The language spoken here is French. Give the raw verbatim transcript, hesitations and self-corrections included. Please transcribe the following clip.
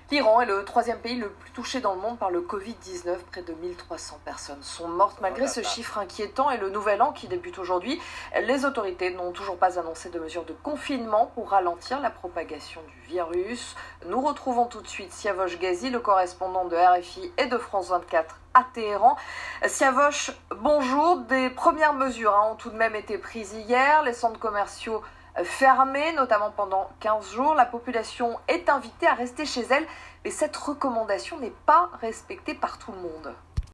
L'Iran est le troisième pays le plus touché dans le monde par le covid dix-neuf. Près de mille trois cents personnes sont mortes. Malgré ce chiffre inquiétant et le nouvel an qui débute aujourd'hui, les autorités n'ont toujours pas annoncé de mesures de confinement pour ralentir la propagation du virus. Nous retrouvons tout de suite Siavosh Ghazi, le correspondant de R F I et de France vingt-quatre à Téhéran. Siavosh, bonjour. Des premières mesures hein, ont tout de même été prises hier. Les centres commerciaux fermée, notamment pendant quinze jours. La population est invitée à rester chez elle, mais cette recommandation n'est pas respectée par tout le monde.